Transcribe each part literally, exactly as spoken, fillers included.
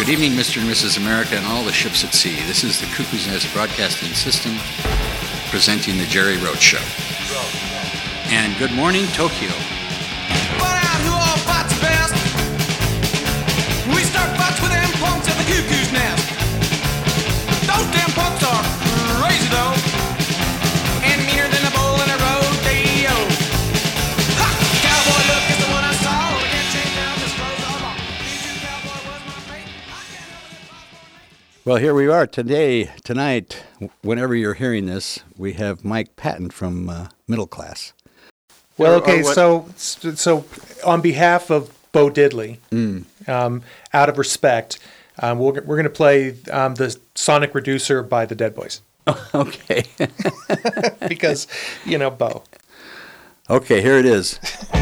Good evening, Mister and Missus America and all the ships at sea. This is the Cuckoo's Nest Broadcasting System presenting the Jerry Roach Show. And good morning, Tokyo. We start fights with them punks at the Cuckoo's Nest. Those damn punks are crazy though, and meaner than a bull in a rodeo. Ha! Cowboy look is the one I saw. I can't change out this clothes all on. These cowboy was my mate. I can't know the possible. Well, here we are today, tonight. Whenever you're hearing this, we have Mike Patton from uh, Middle Class. Well, Or- or okay, what- so so on behalf of Bo Diddley, Mm. um, out of respect, um, we're, we're going to play um, the Sonic Reducer by the Dead Boys. Okay. Because, you know, Bo. Okay, here it is.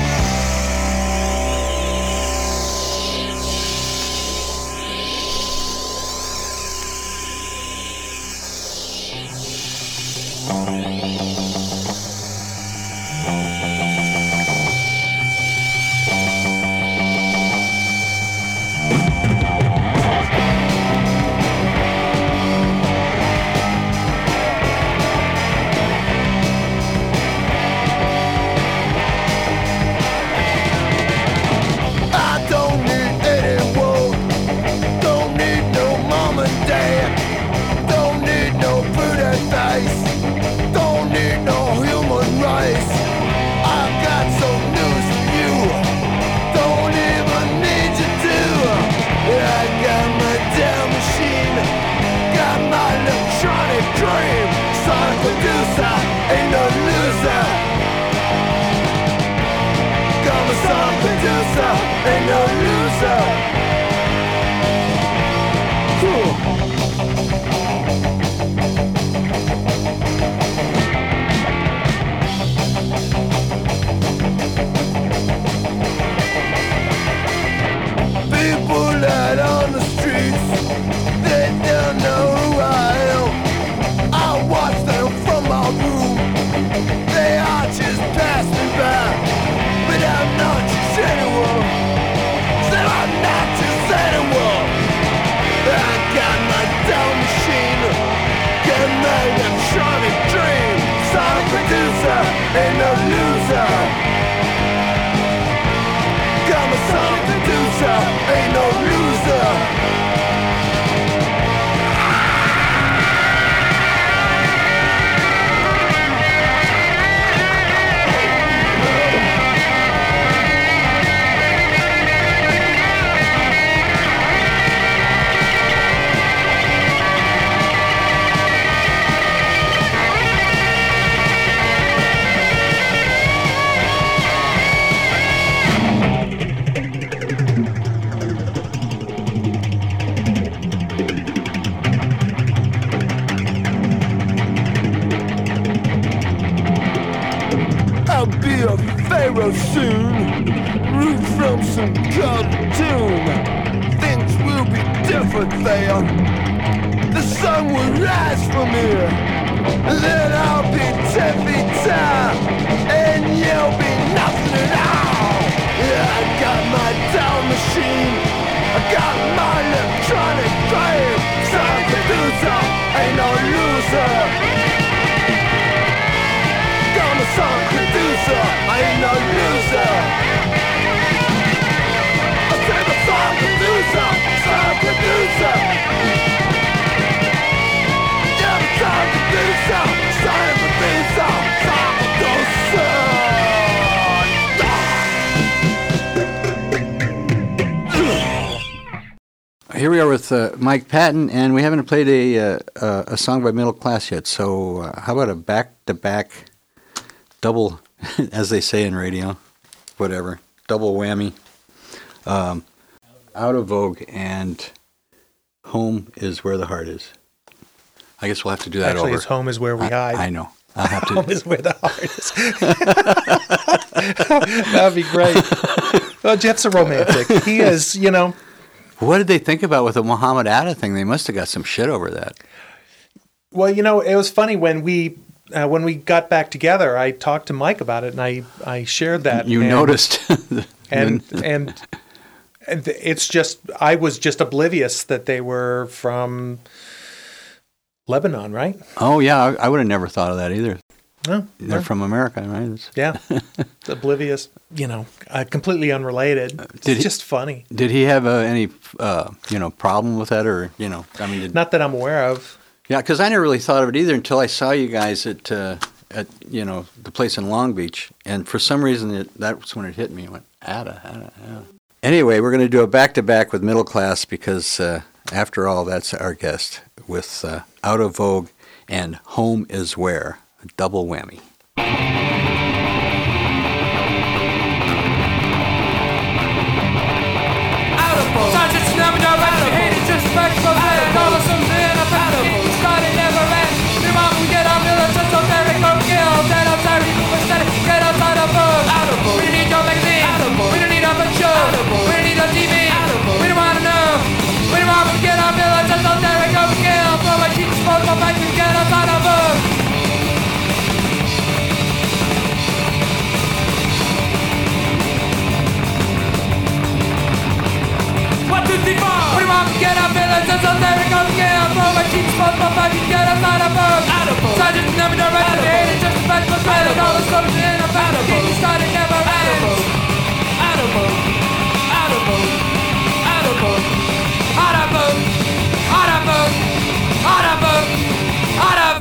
I don't need anyone, don't need no mom and dad, don't need no pretty face, don't need no human race. I've got some news for you, don't even need you to. I got my damn machine, got my electronic dream. Sonic Reducer ain't no loser. Got my Sonic Reducer, ain't no loser. Whew. People out on the streets, they don't know who I am. I watch them from my room, they are just passing by. But I'm not just anyone, so I'm not just anyone. I got my down machine, got my electronic dream. Sonic Reducer, ain't no loser. Got my Sonic Reducer, ain't no loser. I'll be a pharaoh soon, root from some cartoon. Things will be different there. The sun will rise from here, then I'll be ten feet tall, and you'll be nothing at all. Yeah, I got my down machine, I got my electronic dream. Sonic Reducer, ain't no loser. I'm a Sonic Reducer, I ain't no loser. I said a Sonic Reducer, Sonic Reducer. Yeah, I'm a Sonic Reducer, Sonic Reducer, Sonic Reducer. Here we are with uh, Mike Patton, and we haven't played a uh, uh, a song by Middle Class yet. So uh, how about a back-to-back double, as they say in radio, whatever, double whammy, um, Out of Vogue and Home is Where the Heart Is. I guess we'll have to do that Actually, over. it's Home is Where We I, Hide. I know. I'll have to. Home is Where the Heart is. That'd be great. Well, Jeff's a romantic. He is, you know. What did they think about with the Muhammad Atta thing? They must have got some shit over that. Well, you know, it was funny when we uh, when we got back together. I talked to Mike about it, and I, I shared that. You and, noticed, and and And th- it's just, I was just oblivious that they were from Lebanon, right? Oh, yeah, I, I would have never thought of that either. No, They're no. from America, right? It's- Yeah, oblivious. You know, uh, completely unrelated. It's did he- just funny. Did he have uh, any, uh, you know, problem with that, or you know, I mean, did, Not that I'm aware of. yeah, because I never really thought of it either until I saw you guys at, uh, at you know, the place in Long Beach, and for some reason it, that's when it hit me. I went, Ada, Ada, Ada. Anyway, we're going to do a back-to-back with Middle Class because, uh, after all, that's our guest with uh, Out of Vogue and Home is Where, a double whammy. Get up, village, and so there we go again. Throw my cheeks, both my back, and get us out of boat. Out of boat. So I just never direct the hate, it's just a fact, but better know what's going in a battle. Keep starting, never ends. Out of boat. Out of boat. Out of boat. Out of boat. Out of boat. Out of boat. Out of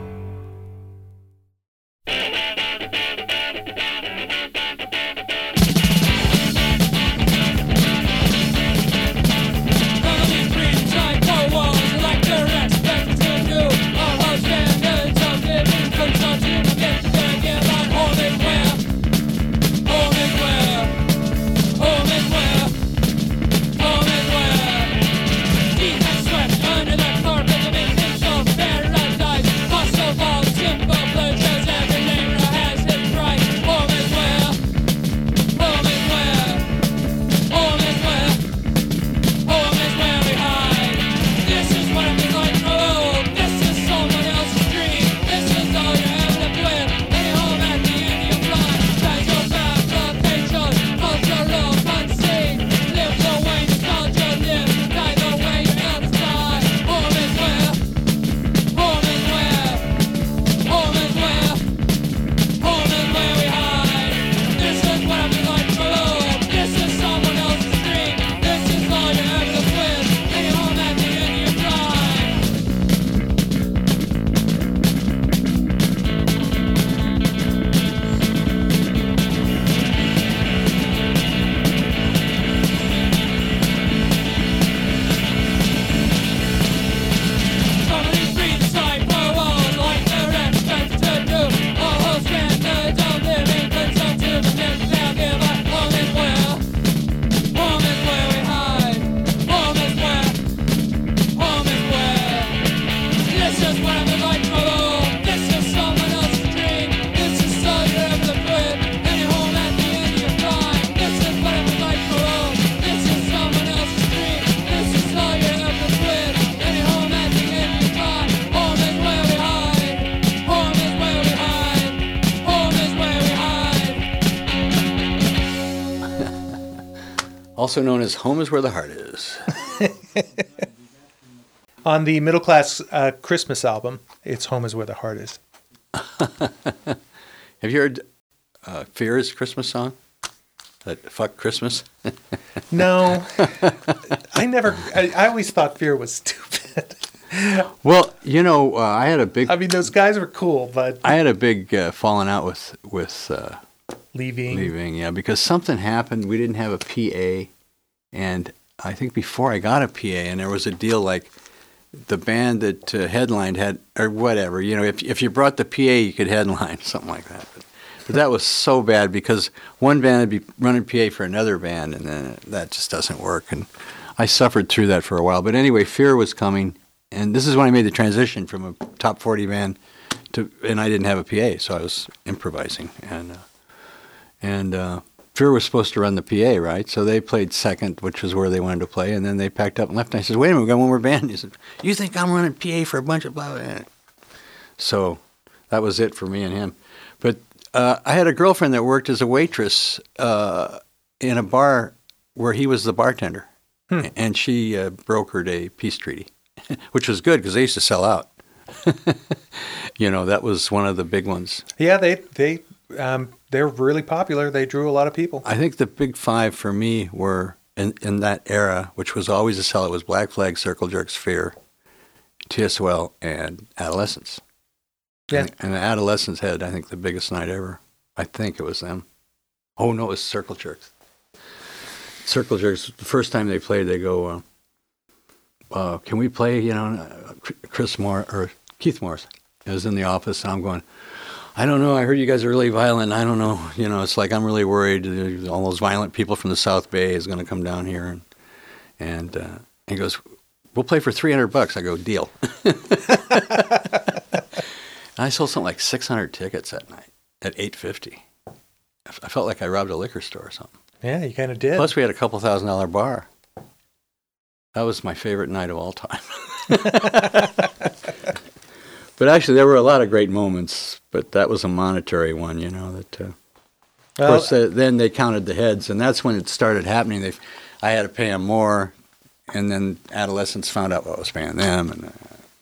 Also known as Home is Where the Heart Is. On the Middle Class uh, Christmas album, it's Home is Where the Heart Is. Have you heard uh, Fear's Christmas song? That Fuck Christmas? No, I never, I, I always thought Fear was stupid. Well, you know, uh, I had a big... I mean, those guys were cool, but I had a big uh, falling out with, with uh, leaving. leaving, yeah, because something happened. We didn't have a P A, and I think before I got a P A, and there was a deal like the band that uh, headlined had, or whatever, you know, if if you brought the P A, you could headline, something like that. But, but that was so bad because one band would be running P A for another band, and then that just doesn't work. And I suffered through that for a while. But anyway, Fear was coming, and this is when I made the transition from a top forty band to, and I didn't have a P A, so I was improvising. And uh, and uh, Fear was supposed to run the P A, right? So they played second, which was where they wanted to play, and then they packed up and left. And I said, "Wait a minute, we got one more band." He said, "You think I'm running P A for a bunch of blah blah?" So that was it for me and him. But uh, I had a girlfriend that worked as a waitress uh, in a bar where he was the bartender, Hmm. and she uh, brokered a peace treaty, which was good because they used to sell out. You know, that was one of the big ones. Yeah, they they um, they're really popular. They drew a lot of people. I think the big five for me were in, in that era, which was always a sell. It was Black Flag, Circle Jerks, Fear, T S O L, and Adolescence. Yeah. And, and the Adolescence had, I think, the biggest night ever. I think it was them. Oh, no, it was Circle Jerks. Circle Jerks, the first time they played, they go, uh, uh, can we play, you know, uh, Chris Moore, or Keith Morris. I was in the office, and I'm going, I don't know, I heard you guys are really violent. I don't know, you know, it's like I'm really worried. All those violent people from the South Bay is going to come down here. And, and uh, he goes, we'll play for three hundred bucks. I go, deal. And I sold something like six hundred tickets that night at eight fifty. I felt like I robbed a liquor store or something. Yeah, you kind of did. Plus, we had a couple thousand dollar bar. That was my favorite night of all time. But actually, there were a lot of great moments. But that was a monetary one, you know. That uh, of Well, course, uh, then they counted the heads, and that's when it started happening. They, I had to pay them more, and then Adolescents found out what I was paying them. And uh,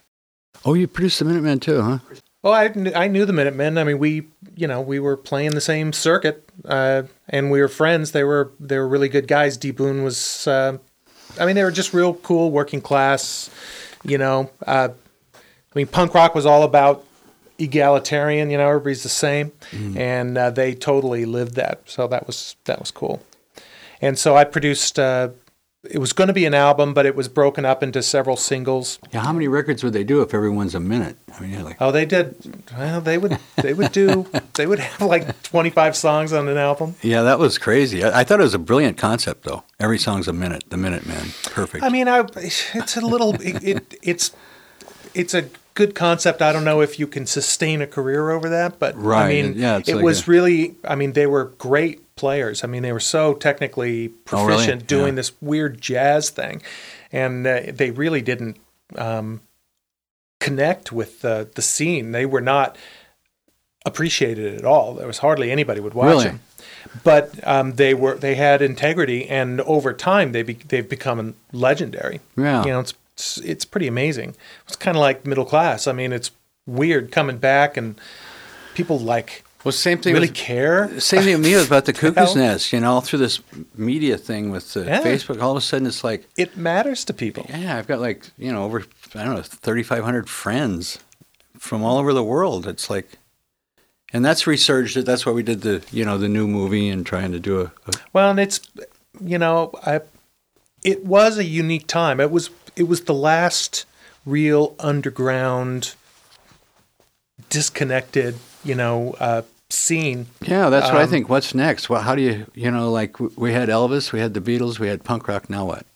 oh, you produced the Minutemen too, huh? Well, I, kn- I knew the Minutemen. I mean, we, you know, we were playing the same circuit, uh, and we were friends. They were they were really good guys. D. Boone was, uh, I mean, they were just real cool, working class. You know, uh, I mean, punk rock was all about egalitarian. You know, everybody's the same, Mm. and uh, they totally lived that. So that was that was cool. And so I produced. Uh, it was going to be an album, but it was broken up into several singles. Yeah, how many records would they do if everyone's a minute? I mean, you're like, Oh, they did. Well, they would. They would do. They would have like twenty-five songs on an album. yeah, that was crazy. I, I thought it was a brilliant concept, though. Every song's a minute. The Minutemen, perfect. I mean, I. It's a little. It, it. It's. It's a good concept. I don't know if you can sustain a career over that, but Right, I mean, yeah, it's it like was a- really. I mean, they were great players. I mean, they were so technically Oh, really? proficient doing Yeah. this weird jazz thing, and uh, they really didn't um, connect with the the scene. They were not appreciated at all. There was hardly anybody would watch Really? them. But um, they were they had integrity, and over time they be, they've become legendary. Yeah. You know, it's it's, it's pretty amazing. It's kind of like Middle Class. I mean, it's weird coming back, and people like well, same thing. really with, care. Same thing with me about the hell? Cuckoo's Nest. You know, all through this media thing with uh, Yeah. Facebook, all of a sudden it's like, It matters to people. yeah, I've got like you know over I don't know thirty-five hundred friends from all over the world. It's like, and that's resurged. That's why we did the you know the new movie and trying to do a, a Well, and it's you know, I it was a unique time. It was it was the last real underground, disconnected, you know, uh, scene. yeah. That's what I Um, think. What's next? Well, how do you you know like w- we had Elvis, we had the Beatles, we had punk rock. Now what?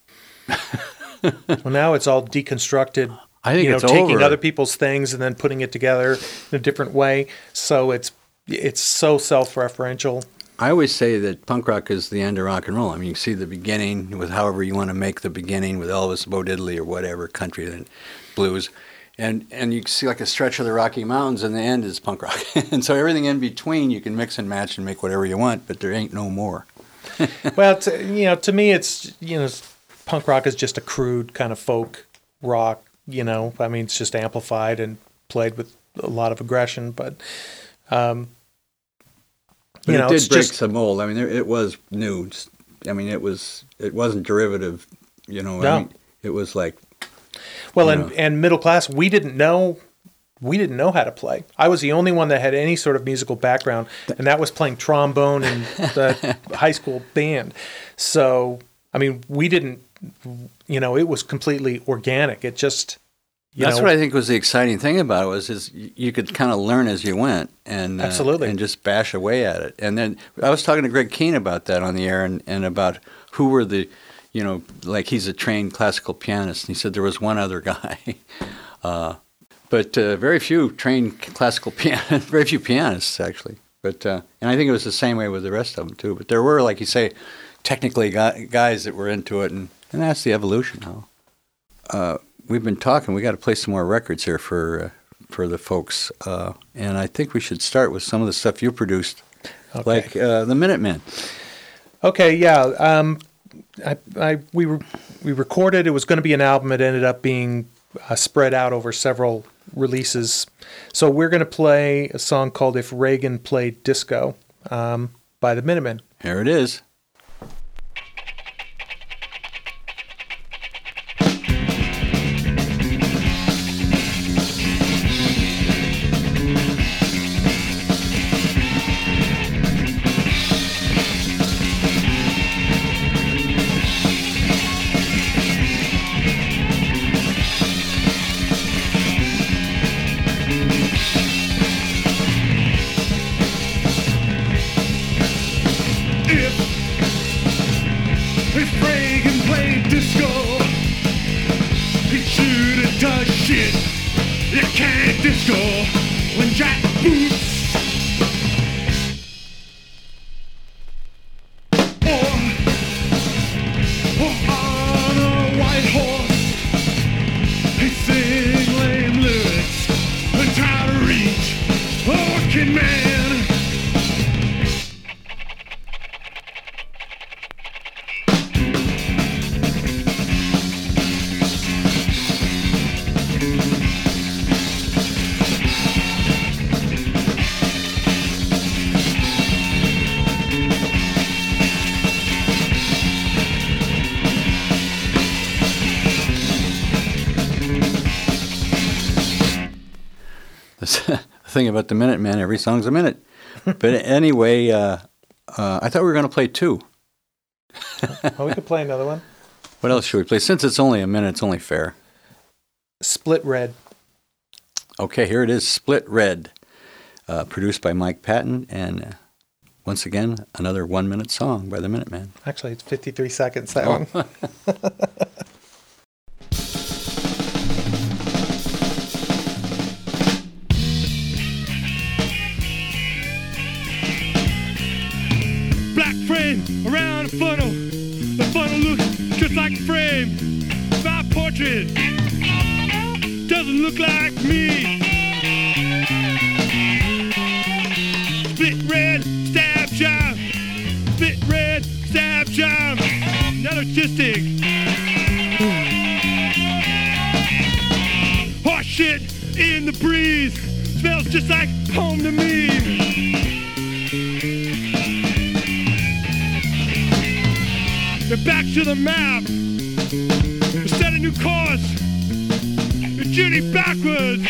Well, now it's all deconstructed. I think you know, it's taking over. other people's things and then putting it together in a different way. So it's it's so self-referential. I always say that punk rock is the end of rock and roll. I mean, you see the beginning with however you want to make the beginning with Elvis, Bo Diddley, or whatever, country and blues. And and you see like a stretch of the Rocky Mountains, and the end is punk rock. And so everything in between you can mix and match and make whatever you want, but there ain't no more. Well, to, you know, to me, it's you know, punk rock is just a crude kind of folk rock. You know, I mean, it's just amplified and played with a lot of aggression, but um, But you it know, did it's break just some mold. I mean, there, it was new. Just- I mean, it was it wasn't derivative. You know, No. I mean, it was like well, you and know. and middle class. We didn't know. We didn't know how to play. I was the only one that had any sort of musical background, and that was playing trombone in the high school band. So, I mean, we didn't, you know, it was completely organic. It just, you That's know, what I think was the exciting thing about it was is y- you could kind of learn as you went and uh, Absolutely. and just bash away at it. And then I was talking to Greg Keane about that on the air and, and about who were the, you know, like he's a trained classical pianist. And he said there was one other guy, uh, but uh, very few trained classical pianists, very few pianists actually. But uh, and I think it was the same way with the rest of them too. But there were, like you say, technically gu- guys that were into it, and, and that's the evolution, huh? Uh, we've been talking. We got to play some more records here for uh, for the folks, uh, and I think we should start with some of the stuff you produced, Okay. like uh, the Minutemen. Okay, yeah. Um, I, I we were, we recorded. It was going to be an album. It ended up being uh, spread out over several releases. So we're going to play a song called "If Reagan Played Disco" um, by the Minutemen. Here it is. If Reagan played disco, he should have done shit. You can't disco when Jack boots. Or, or on a white horse, he sing lame lyrics and try to reach a working man. The thing about the Minutemen, every song's a minute. But anyway, uh, uh, I thought we were going to play two. Oh, we could play another one. What else should we play? Since it's only a minute, it's only fair. Split Red. Okay, here it is, Split Red, uh, produced by Mike Patton, and uh, once again, another one-minute song by the Minutemen. Actually, it's fifty-three seconds, that Oh. one. Black frame around a funnel. The funnel looks just like a frame. My portrait doesn't look like me. Split red, stab job. Split red, stab job. Not artistic. Horse shit in the breeze. Smells just like home to me. They're back to the map. We set a new course. Your journey backwards.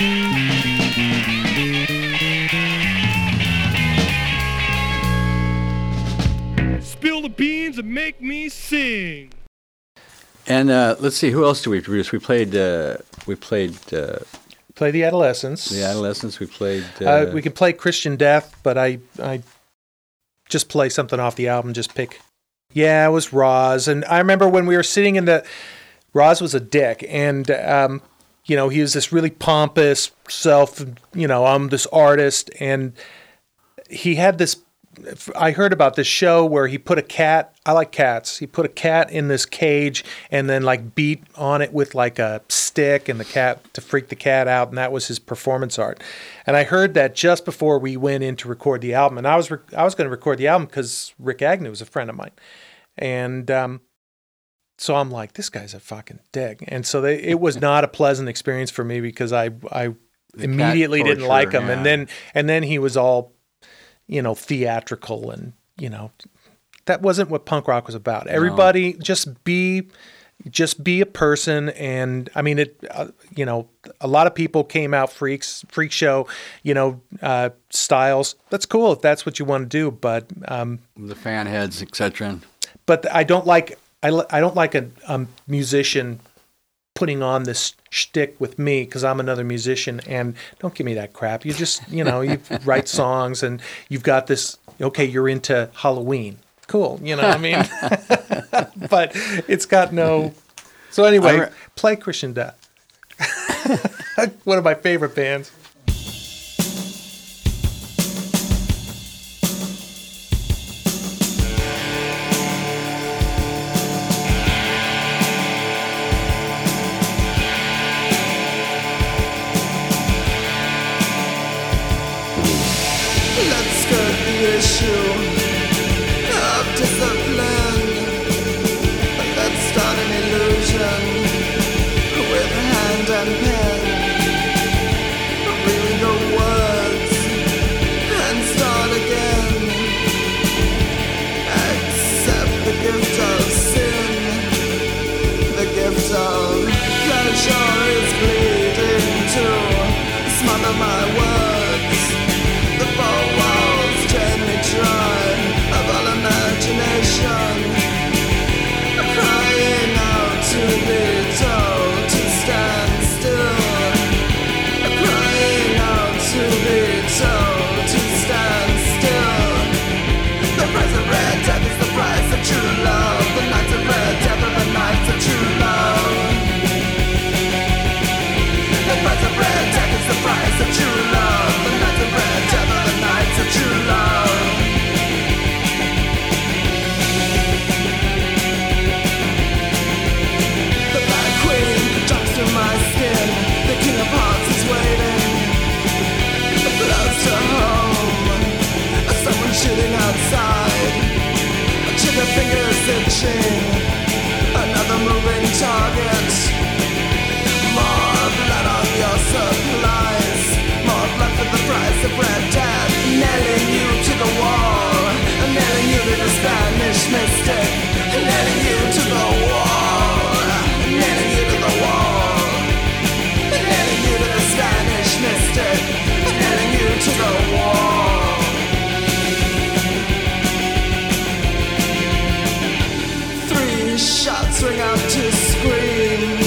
Spill the beans and make me sing. And uh, let's see, who else do we produce? We played, uh, we played uh, Play the Adolescents. The Adolescents. We played. Uh, Uh, we could play Christian Death, but I, I just play something off the album. Just pick. Yeah, it was Roz, and I remember when we were sitting in the. Roz was a dick, and um, you know, he was this really pompous self. You know, I'm this artist, and he had this. I heard about this show where he put a cat. I like cats. He put a cat in this cage and then like beat on it with like a stick, and the cat to freak the cat out, and that was his performance art. And I heard that just before we went in to record the album, and I was re- I was going to record the album because Rick Agnew was a friend of mine, and um, so I'm like, this guy's a fucking dick. And so they, it was not a pleasant experience for me because I I The immediately cat didn't torture, like him, yeah. and then and then he was all, you know, theatrical, and you know, that wasn't what punk rock was about. Everybody just be, just be a person. And I mean, it, uh, you know, a lot of people came out freaks, freak show, you know, uh, styles. That's cool if that's what you want to do. But, um, the fan heads, et cetera. but I don't like, I, li- I don't like a, a musician putting on this shtick with me because I'm another musician, and don't give me that crap. You just, you know, you write songs and you've got this, okay, you're into Halloween. Cool. You know what I mean? But it's got no, so anyway, I re- play Christian Death. One of my favorite bands. Let's cut the issue of discipline. answering out to scream.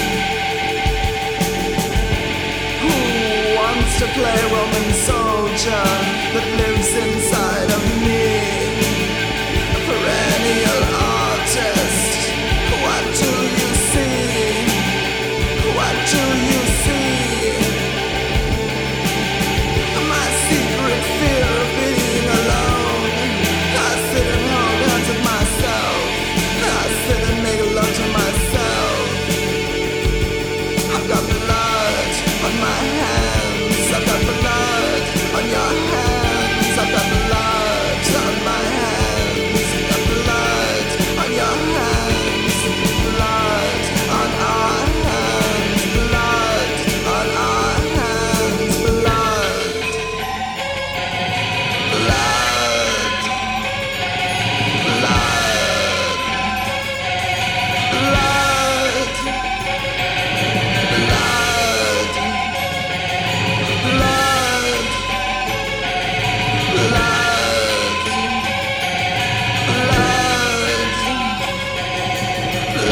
Who wants to play Roman soldier that lives inside of me? A perennial artist. What do you see? What do you see? My secret fear of being alone. I sit and hold hands with myself. I sit and make love to myself. I've got blood on my hands. I've got blood on your hands. I've got blood on my hands. Got blood on your hands. Blood on our hands. Blood on our hands. Blood. Blood. Blood. Blood. Blood. Blood. Blood.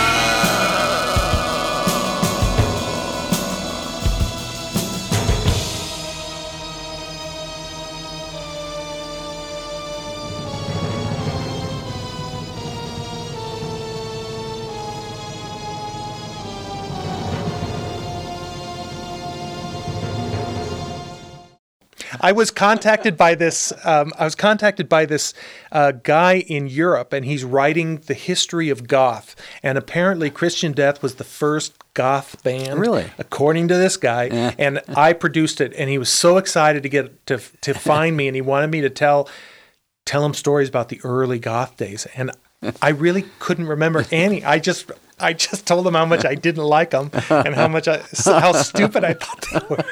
I was contacted by this. Um, I was contacted by this uh, guy in Europe, and he's writing the history of goth. And apparently, Christian Death was the first goth band, Really? according to this guy. And I produced it, and he was so excited to get to to find me, and he wanted me to tell tell him stories about the early goth days. And I really couldn't remember any. I just I just told him how much I didn't like them, and how much I how stupid I thought they were.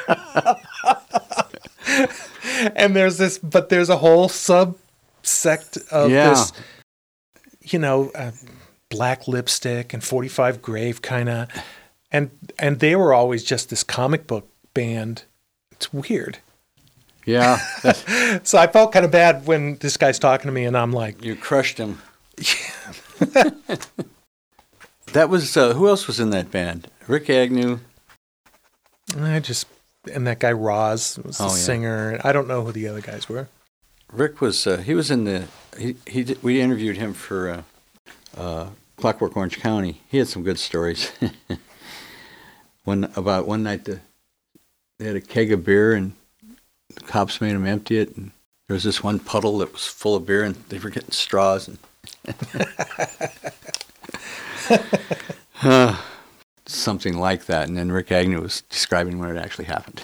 And there's this, but there's a whole subsect of Yeah. this, you know, uh, Black Lipstick and forty-five Grave kind of, and and they were always just this comic book band. It's weird. Yeah, that's- So I felt kind of bad when this guy's talking to me, and I'm like, you crushed him. That was, uh, who else was in that band? Rick Agnew. I just, and that guy Roz was the Oh, yeah. singer. I don't know who the other guys were. Rick was, uh, he was in the, he, he did, we interviewed him for uh, uh, Clockwork Orange County. He had some good stories. One, about one night the, they had a keg of beer and the cops made him empty it. And there was this one puddle that was full of beer and they were getting straws. And uh, something like that. And then Rick Agnew was describing when it actually happened.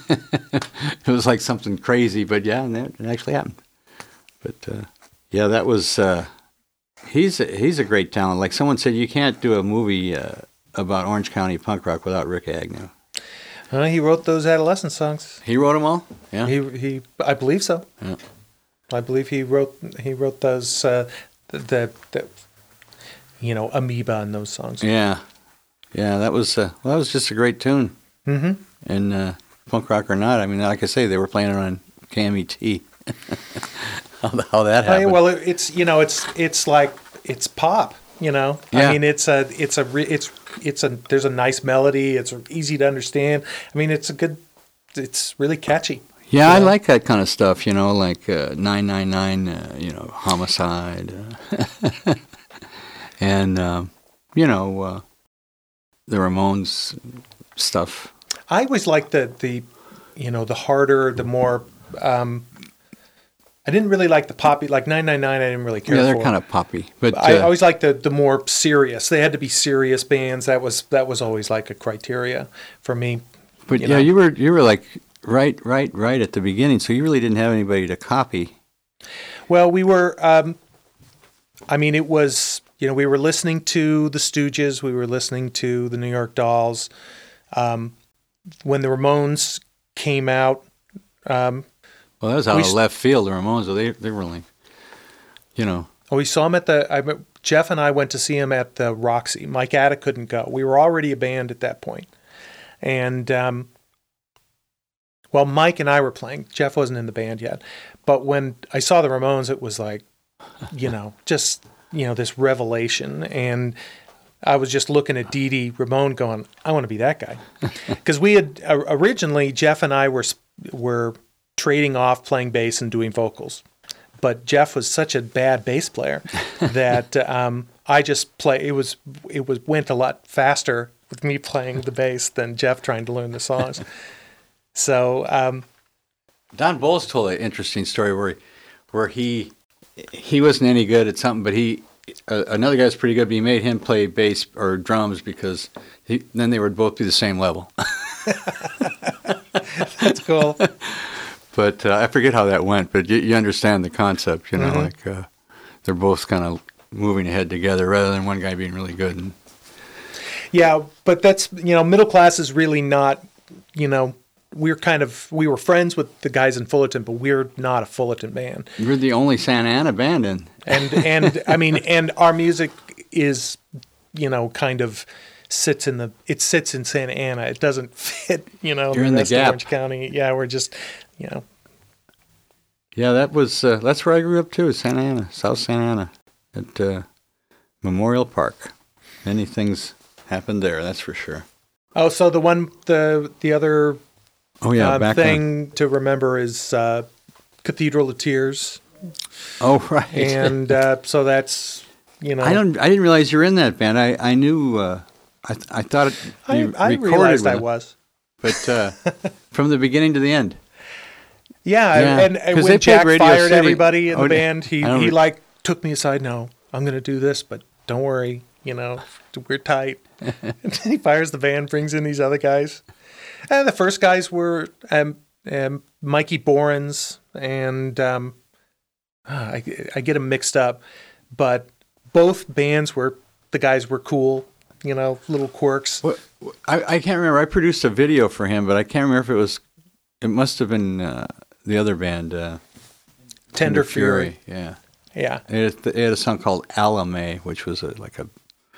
It was like something crazy, but yeah, and it actually happened. But uh, yeah, that was, uh, he's, a, he's a great talent. Like someone said, you can't do a movie uh, about Orange County punk rock without Rick Agnew. Uh, he wrote those adolescent songs. He wrote them all? Yeah. He he, I believe so. Yeah. I believe he wrote he wrote those uh, the, the the you know Amoeba and those songs. Yeah. Yeah, that was, uh, well, that was just a great tune. Mm-hmm. And uh, punk rock or not, I mean, like I say, they were playing it on K M E T. how, how that Oh, yeah, happened. well, it- it's you know it's it's like it's pop. You know, Yeah. I mean, it's a it's a re- it's it's a there's a nice melody. It's easy to understand. I mean, it's a good. It's really catchy. Yeah, I Yeah. like that kind of stuff, you know, like uh, nine nine nine, uh, you know, Homicide. Uh, and, um, you know, uh, the Ramones stuff. I always liked the the you know the harder, the more. Um, I didn't really like the poppy, like nine nine nine. I didn't really care Yeah, they're for. kind of poppy. But I uh, always liked the the more serious. They had to be serious bands. That was that was always like a criteria for me. but you yeah, know. you were you were like right, right, right at the beginning, so you really didn't have anybody to copy. Well, we were. Um, I mean, it was. You know, we were listening to the Stooges. We were listening to the New York Dolls. Um, when the Ramones came out. Um, Well, that was out We of s- left field. The Ramones, they they were like, you know, Oh, we saw him at the. I, me- Jeff and I went to see him at the Roxy. Mike Atta couldn't go. We were already a band at that point, and um, well, Mike and I were playing. Jeff wasn't in the band yet, but when I saw the Ramones, it was like, you know, just you know this revelation. And I was just looking at Dee Dee Ramone going, I want to be that guy. Because we had, uh, originally, Jeff and I were were trading off playing bass and doing vocals. But Jeff was such a bad bass player that um, I just play. It was it was went a lot faster with me playing the bass than Jeff trying to learn the songs. So um, Don Bowles told an interesting story where he, where he he wasn't any good at something, but he uh, another guy's pretty good. But he made him play bass or drums because he, then they would both be the same level. That's cool. But uh, I forget how that went, but you, you understand the concept, you know, Mm-hmm. like uh, they're both kind of moving ahead together rather than one guy being really good. And Yeah, but that's, you know, Middle Class is really not, you know, we're kind of, we were friends with the guys in Fullerton, but we're not a Fullerton band. you're the only Santa Ana band in. And, and I mean, and our music is, you know, kind of sits in the, it sits in Santa Ana. It doesn't fit, you know, You're in the rest of gap. Orange County. Yeah, we're just, you know. Yeah, that was uh, that's where I grew up too, Santa Ana, South Santa Ana, at uh, Memorial Park. Many things happened there, that's for sure. Oh, so the one, the the other Oh yeah, uh, back then. thing to remember is uh, Cathedral of Tears. Oh right. And uh, so that's, you know. I don't. I didn't realize you were in that band. I I knew. Uh, I th- I thought it, I, you I recorded realized with I it, was. but uh, from the beginning to the end. Yeah, Yeah, and, and 'cause when they played Jack Radio fired City. everybody in Oh, the did- band, he, I don't he re- like took me aside. No, I'm going to do this, but don't worry, you know, we're tight. And then he fires the band, brings in these other guys. And the first guys were um, um, Mikey Borens and um, ah, I, I get them mixed up, but both bands were, the guys were cool, you know, little quirks. What, I I can't remember. I produced a video for him, but I can't remember if it was. It must have been uh, the other band. Uh, Tender Fury. Yeah. Yeah. It had, it had a song called Alame, which was a, like a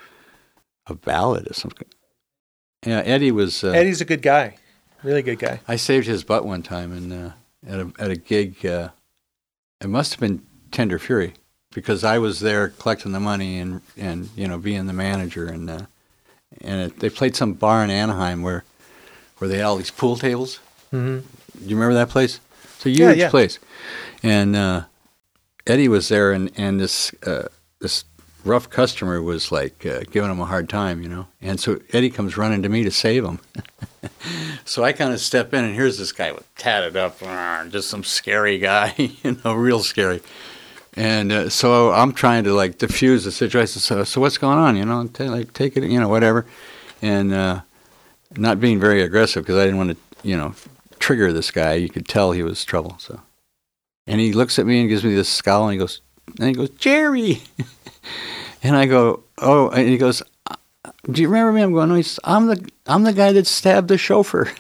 a ballad or something. Yeah, Eddie was. Uh, Eddie's a good guy, really good guy. I saved his butt one time, and uh, at a at a gig, uh, it must have been Tender Fury, because I was there collecting the money and and you know being the manager, and uh, and it, they played some bar in Anaheim where where they had all these pool tables. Mm-hmm. Do you remember that place? It's a huge Yeah, yeah. place, and uh, Eddie was there, and and this uh, this rough customer was like uh, giving him a hard time, you know, and so Eddie comes running to me to save him. So I kind of step in, and here's this guy with tatted up, just some scary guy, you know, real scary. And uh, so I'm trying to like diffuse the situation. So, so what's going on? You know, t- like take it, you know, whatever, and uh, not being very aggressive because I didn't want to, you know, trigger this guy. You could tell he was trouble. So, and he looks at me and gives me this scowl, and he goes, and he goes, Jerry, and I go, oh, and he goes, do you remember me? I'm going, no, he says, I'm the I'm the guy that stabbed the chauffeur.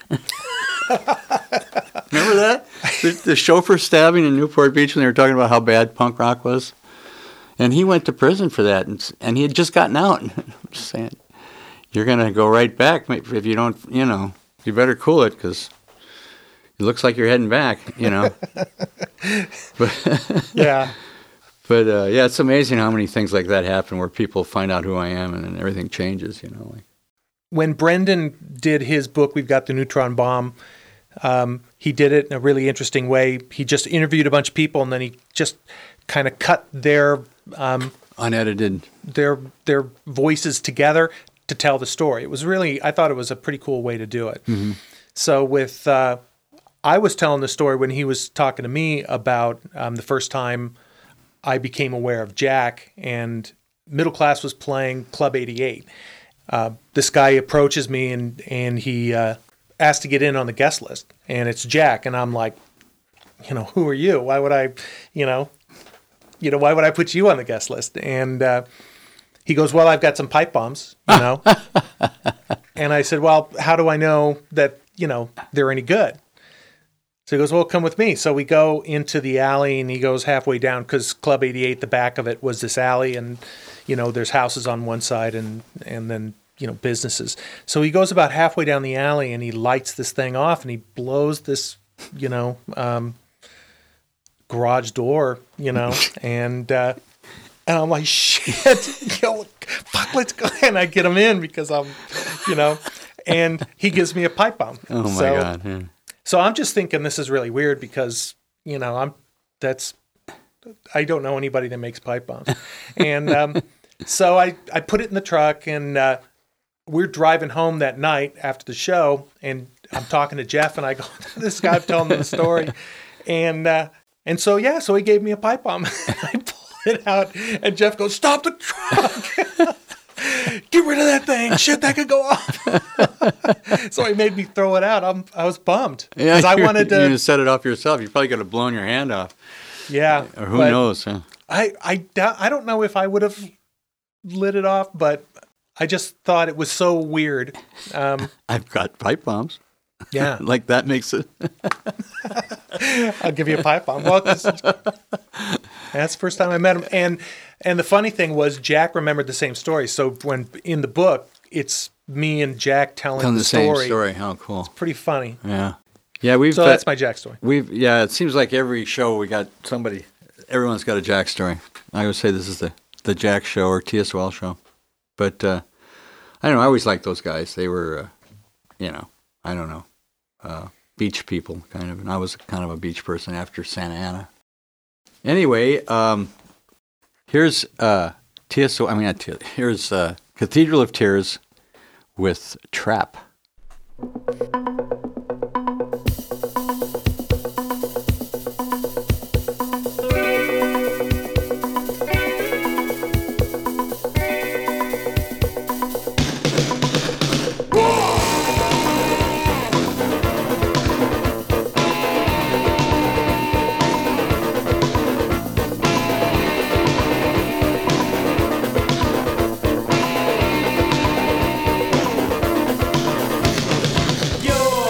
Remember that? The, the chauffeur stabbing in Newport Beach when they were talking about how bad punk rock was? And he went to prison for that, and, and he had just gotten out. I'm just saying, you're going to go right back if you don't, you know, you better cool it because it looks like you're heading back, you know. But Yeah. But uh, yeah, it's amazing how many things like that happen where people find out who I am and then everything changes, you know. Like, When Brendan did his book, We've Got the Neutron Bomb, um, he did it in a really interesting way. He just interviewed a bunch of people, and then he just kind of cut their um, unedited. their their voices together to tell the story. It was really, I thought it was a pretty cool way to do it. Mm-hmm. So with, uh, I was telling the story when he was talking to me about um, the first time I became aware of Jack, and Middle Class was playing Club eighty-eight. Uh, this guy approaches me and and he uh, asked to get in on the guest list, and it's Jack, and I'm like, you know, who are you? Why would I, you know, you know, why would I put you on the guest list? And uh, he goes, well, I've got some pipe bombs, you know. And I said, well, how do I know that, you know, they're any good? So he goes, well, come with me. So we go into the alley, and he goes halfway down because Club eighty-eight, the back of it was this alley, and, you know, there's houses on one side and, and then, you know, businesses. So he goes about halfway down the alley, and he lights this thing off, and he blows this, you know, um, garage door, you know, and, uh, and I'm like, shit, you know, fuck, let's go. And I get him in because I'm, you know, and he gives me a pipe bomb. Oh my so, God. Yeah. So I'm just thinking this is really weird because, you know, I'm, that's, I don't know anybody that makes pipe bombs. And um, so I, I put it in the truck and uh, we're driving home that night after the show and I'm talking to Jeff and I go, this guy, I'm telling him the story. And, uh, and so, yeah, so he gave me a pipe bomb. I pulled it out and Jeff goes, stop the truck. Get rid of that thing. Shit, that could go off. So he made me throw it out. I'm, I was bummed. Yeah, Because I wanted you to. set it off yourself. You probably could have blown your hand off. Yeah. Or who but knows? Huh? I, I, doubt, I don't know if I would have lit it off, but I just thought it was so weird. Um, I've got pipe bombs. yeah. Like that makes it. I'll give you a pipe bomb. Well, 'cause that's the first time I met him. And and the funny thing was Jack remembered the same story. So when in the book, it's me and Jack telling Telling the, the same story. story. How cool. Pretty funny. Yeah. Yeah, we've. So uh, that's my Jack story. We've. Yeah, it seems like every show we got somebody. Everyone's got a Jack story. I always say this is the the Jack show or T S O L show. But uh, I don't know. I always liked those guys. They were, uh, you know, I don't know, uh, beach people kind of, and I was kind of a beach person after Santa Ana. Anyway, um, here's uh, T S O. I mean, not T S O. Here's uh, Cathedral of Tears with Trap. You're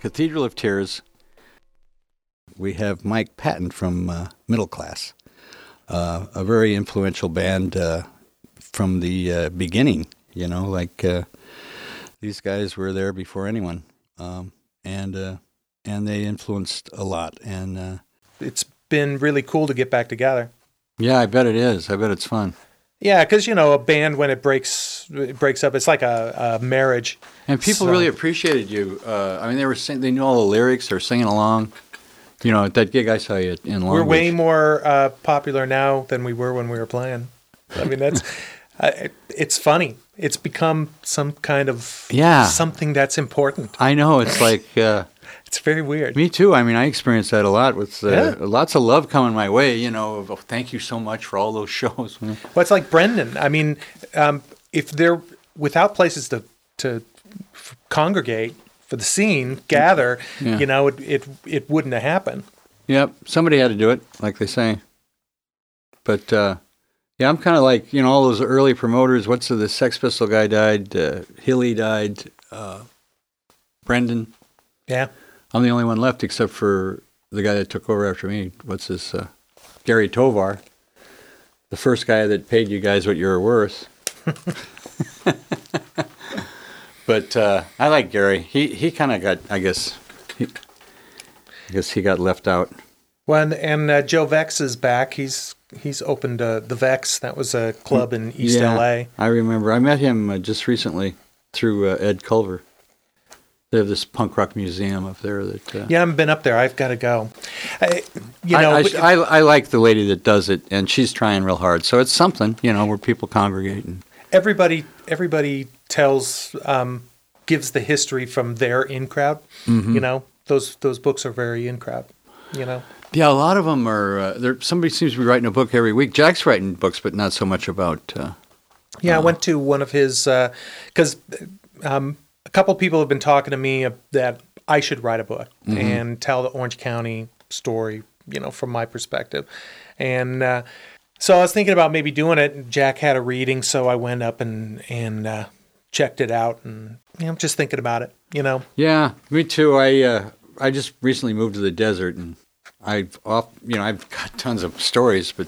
Cathedral of Tears, we have Mike Patton from uh, Middle Class, uh, a very influential band uh, from the uh, beginning. You know, like uh, these guys were there before anyone, um, and uh, and they influenced a lot. And uh, It's been really cool to get back together. yeah, I bet it is. I bet it's fun. Yeah, because you know, a band when it breaks it breaks up, it's like a, a marriage. And people So- really appreciated you. Uh, I mean, they were sing- they knew all the lyrics. They were singing along. You know, at that gig I saw you in Long We're way Beach. more uh, popular now than we were when we were playing. I mean, that's uh, it, it's funny. It's become some kind of Yeah. something that's important. I know. It's like, uh, It's very weird. me too. I mean, I experienced that a lot with uh, Yeah. lots of love coming my way, you know, of, oh, thank you so much for all those shows. Well, it's like Brendan. I mean, um, if they're without places to to f- congregate for the scene, gather, Yeah. you know, it, it it wouldn't have happened. Yep, somebody had to do it, like they say. But, uh, yeah, I'm kind of like, you know, all those early promoters. What's the, the Sex Pistol guy died, uh, Hilly died, uh, Brendan. Yeah. I'm the only one left except for the guy that took over after me. What's this? Uh, Gary Tovar, the first guy that paid you guys what you were worth. But uh, I like Gary. He he kind of got, I guess, he, I guess he got left out. Well, and, and uh, Joe Vex is back. He's he's opened uh, the Vex. That was a club in East Yeah, L A. I remember. I met him uh, just recently through uh, Ed Culver. They have this punk rock museum up there that. Uh, Yeah, I haven't been up there. I've got to go. I, you know, I, I, but- I, I like the lady that does it, and she's trying real hard. So it's something, you know, where people congregate. And, everybody everybody tells um, gives the history from their in crowd. Mm-hmm. You know, those those books are very in crowd. You know, yeah, a lot of them are. Uh, there, somebody seems to be writing a book every week. Jack's writing books, but not so much about. Uh, yeah. I went to one of his because um, a couple people have been talking to me that I should write a book Mm-hmm. and tell the Orange County story. You know, from my perspective, and. Uh, So I was thinking about maybe doing it. And Jack had a reading, so I went up and and uh, checked it out, and you know, I'm just thinking about it. You know, yeah, me too. I uh, I just recently moved to the desert, and I've off. You know, I've got tons of stories, but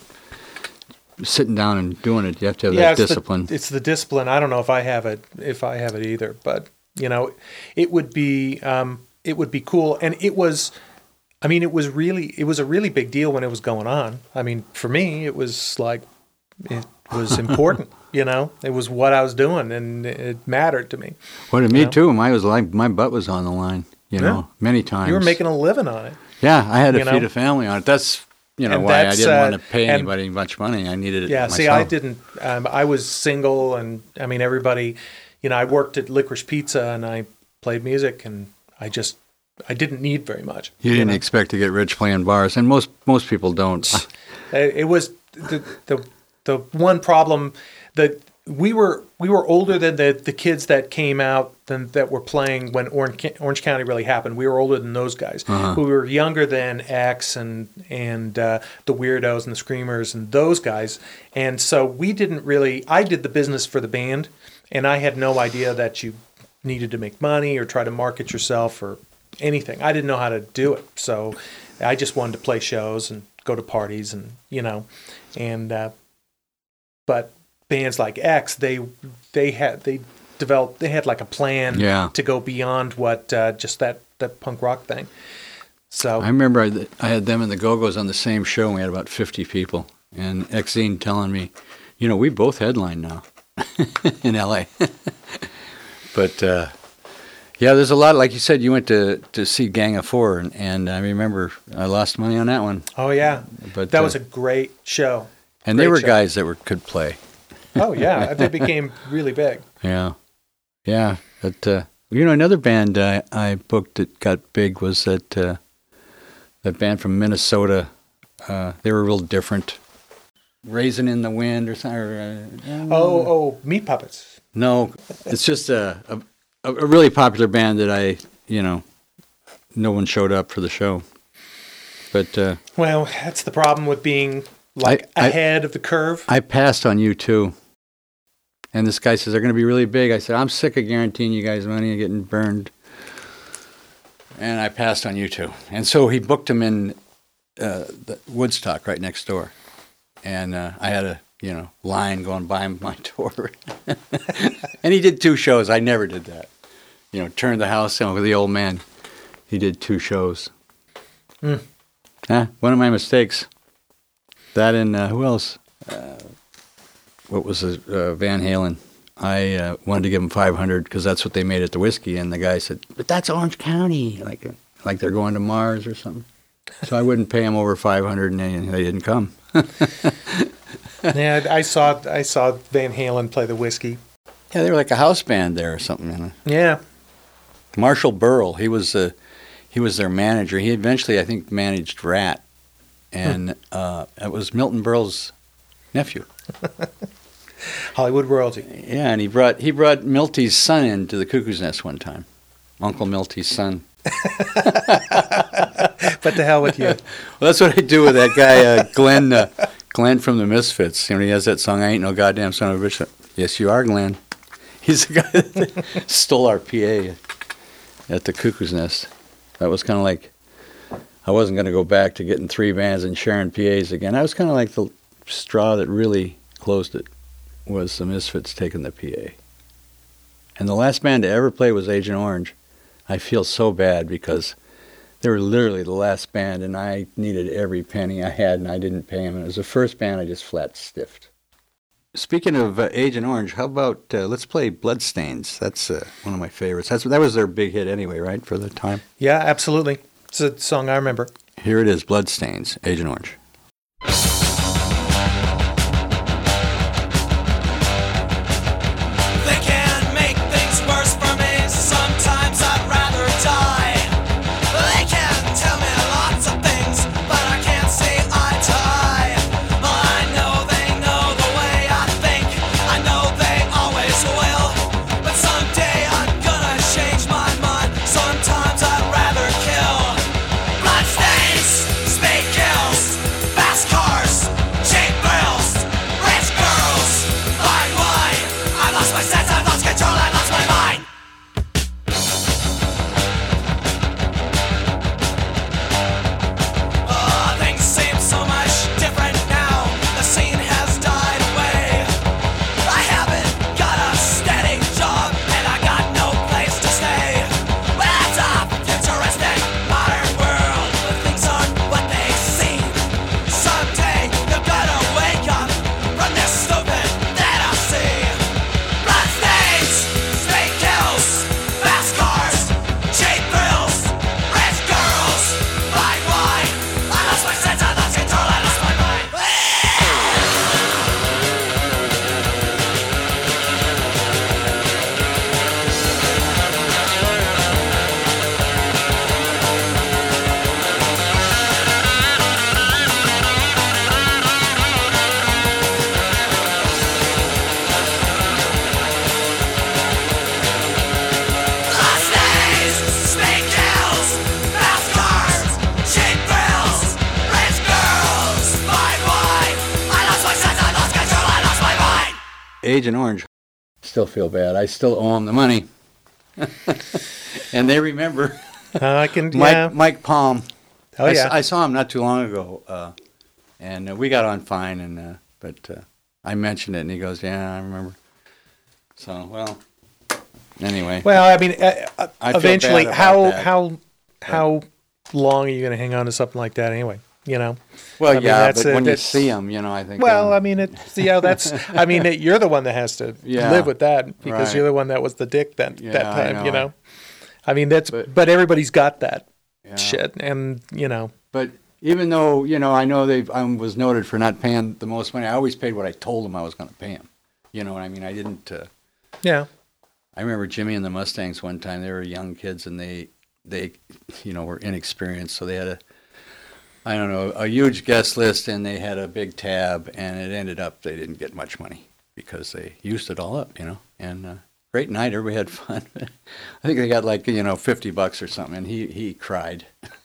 sitting down and doing it, you have to have that it's discipline. The, it's the discipline. I don't know if I have it. If I have it either, but you know, it would be um, it would be cool, and it was. I mean, it was really it was a really big deal when it was going on. I mean, for me, it was like it was important. You know, it was what I was doing, and it mattered to me. Well, to me know? too. My was like my butt was on the line. You know, Yeah. many times. You were making a living on it. Yeah, I had to you feed know? a family on it. That's you know And why I that's, didn't uh, want to pay and- anybody much money. I needed it. Yeah, myself. see, I didn't. Um, I was single, and I mean, everybody. You know, I worked at Licorice Pizza, and I played music, and I just I didn't need very much. You didn't know? expect to get rich playing bars, and most most people don't. It it was the the the one problem that we were we were older than the, the kids that came out than that were playing when Orange Ca- Orange County really happened. We were older than those guys. We were younger than X and and uh, the Weirdos and the Screamers and those guys. And so we didn't really. I did the business for the band, and I had no idea that you needed to make money or try to market yourself or anything. I didn't know how to do it, so I just wanted to play shows and go to parties and you know, and uh, but bands like X, they they had they developed they had like a plan Yeah. to go beyond what uh, just that that punk rock thing. So I remember I, I had them and the Go-Go's on the same show, and we had about fifty people. And Exene telling me, you know, we both headline now in L A But, uh, yeah, there's a lot. Like you said, you went to, to see Gang of Four, and, and I remember I lost money on that one. oh yeah, But that uh, was a great show. and they great were show. guys that were could play. Oh yeah, they became really big. Yeah, yeah. But uh, you know, another band I, I booked that got big was that uh, that band from Minnesota. Uh, they were real different. Raisin in the Wind or something. Or, uh, Oh oh, Meat Puppets. No, it's just a, a a really popular band that I, you know, no one showed up for the show. But uh, Well, that's the problem with being like I- I- ahead of the curve. I passed on you too. And this guy says they're going to be really big. I said I'm sick of guaranteeing you guys money and getting burned. And I passed on U two. And so he booked him in uh, the Woodstock right next door. And uh, I had a, you know, line going by my door. And he did two shows. I never did that. You know, turned the house down with the old man. He did two shows. Mm. Ah, one of my mistakes. That and uh, who else? Uh, what was it? Uh, Van Halen. I uh, wanted to give him five hundred because that's what they made at the whiskey, and the guy said, "But that's Orange County, like like they're going to Mars or something." So I wouldn't pay him over five hundred, and they, they didn't come. Yeah, I saw I saw Van Halen play the whiskey. Yeah, they were like a house band there or something. You know? Yeah, Marshall Burrell, he was uh, he was their manager. He eventually, I think, managed Rat, and uh, it was Milton Berle's nephew. Hollywood royalty. Yeah, and he brought he brought Milty's son into the Cuckoo's Nest one time. Uncle Milty's son. But the hell with you. Well, that's what I do with that guy, uh, Glenn. Uh, Glenn from the Misfits. You know, he has that song, "I Ain't No Goddamn Son of a Bitch." Yes, you are, Glenn. He's the guy that stole our P A at the Cuckoo's Nest. That was kind of like, I wasn't going to go back to getting three bands and sharing P As again. I was kind of like the straw that really closed it, was the Misfits taking the P A. And the last band to ever play was Agent Orange. I feel so bad because they were literally the last band, and I needed every penny I had, and I didn't pay them. And it was the first band I just flat stiffed. Speaking of uh, Agent Orange, how about uh, let's play Bloodstains? That's uh, one of my favorites. That's that was their big hit anyway, right, for the time? Yeah, absolutely. It's a song I remember. Here it is, Bloodstains, Agent Orange. They can make things worse for me. Sometimes I'd rather die. They can tell me lots of things, but I can't see eye to eye. I know they know the way I think. I know they always will. But someday I'm gonna change my mind. Sometimes I'd rather kill. Bloodstains, speed kills, fast cars, cheap thrills, rich girls, fine wine. I lost my sense, I lost control, I lost my mind. Oh, things seem so much different now. The scene has died away. I haven't got a steady job, and I got no place to stay. Well, it's a futuristic modern world, but things aren't what they seem. Someday you're gonna wake up from this stupid fantasy. Bloodstains, speed kills, fast cars, cheap thrills, rich girls, fine wine. I lost my sense, I lost control, I lost my mind. Bloodstains, speed kills, fast cars, cheap thrills, rich girls, fine wine. I lost my sense, I lost control, I lost my mind. Agent Orange. Still feel bad. I still owe them the money. And they remember Uh, I can, Mike, yeah. Mike Palm. Oh, I, s- yeah. I saw him not too long ago, uh, and uh, we got on fine. And uh, but uh, I mentioned it, and he goes, "Yeah, I remember." So, well, anyway. Well, I mean, uh, uh, I feel eventually, bad about how that. how how long are you going to hang on to something like that anyway? You know. well, I mean, yeah, that's but a- when you that's- see him, you know, I think. Well, um, I mean, it's yeah, that's. I mean, it, you're the one that has to Yeah. live with that because Right. you're the one that was the dick that Yeah, that I time. You know. know. I mean, that's. But, But- everybody's got that yeah. shit, and you know. But even though, you know, I know they I was noted for not paying the most money, I always paid what I told them I was going to pay him. You know what I mean? I didn't. Uh, Yeah. I remember Jimmy and the Mustangs one time. They were young kids, and they, they, you know, were inexperienced, so they had a, I don't know, a huge guest list, and they had a big tab, and it ended up they didn't get much money because they used it all up, you know. And uh, great night, everybody had fun. I think they got like you know fifty bucks or something, and he he cried.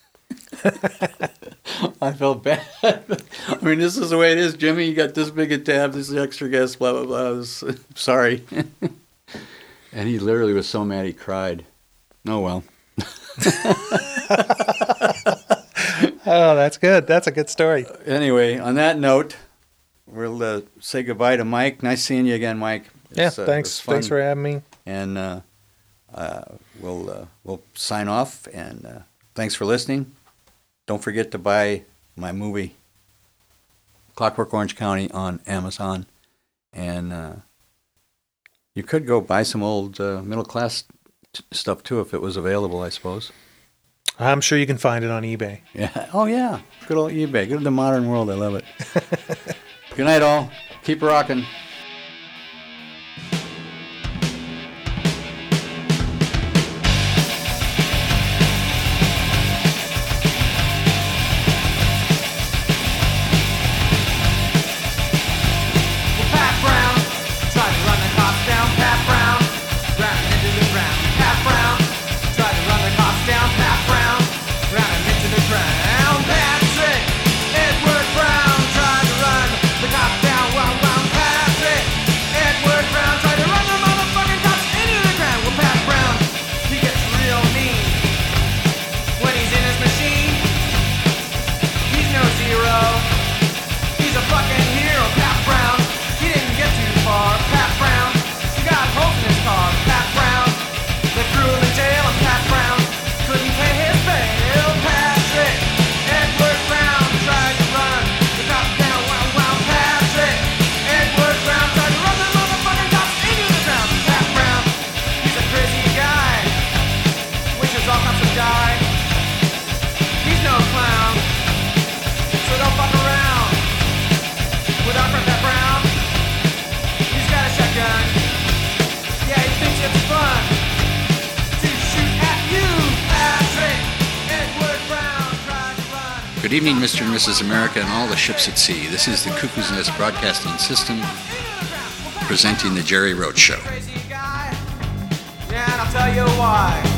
I felt bad. I mean, this is the way it is, Jimmy. You got this big a tab, this is extra guest, blah blah blah. I was, sorry. And he literally was so mad he cried. Oh well. Oh, that's good. That's a good story. Anyway, on that note, we'll uh, say goodbye to Mike. Nice seeing you again, Mike. Yeah, It's, uh, thanks. it's fun. Thanks for having me. And uh, uh, we'll uh, we'll sign off. And uh, thanks for listening. Don't forget to buy my movie, Clockwork Orange County, on Amazon. And uh, you could go buy some old uh, middle class t- stuff too if it was available, I suppose. I'm sure you can find it on eBay. Yeah. Oh yeah. Good old eBay. Good old the modern world. I love it. Good night, all. Keep rocking. Pat Brown tried to run the cops down. Pat Brown ran him into the ground. Pat Brown tried to run the cops down. Pat Brown ran him into the ground. Patrick Edward Brown tried to run the cops down. Wow, wow. Patrick Edward Brown tried to run the motherfucking cops into the ground. Well, Pat Brown, he gets real mean when he's in his machine. He's no zero. He's a fucking hero, Pat Brown. He didn't get too far. Pat Brown, he got holes in his car. Pat Brown, they threw him in jail, and Pat Brown couldn't pay his bail. Patrick Edward Brown tried to run the cops down. Wow, wow. Patrick Edward Brown tried to run the motherfucking cops into the ground. Pat Brown, he's a crazy guy. Wishes all cops would die. He's no clown, so don't fuck around with our friend Pat Brown. He's got a shotgun. Yeah, he thinks it's fun to shoot at you. Patrick Edward Brown tried to run. Good evening, Mister and Missus America and all the ships at sea. This is the Cuckoo's Nest Broadcasting System presenting the Jerry Roach Show. Crazy guy. Yeah, and I'll tell you why.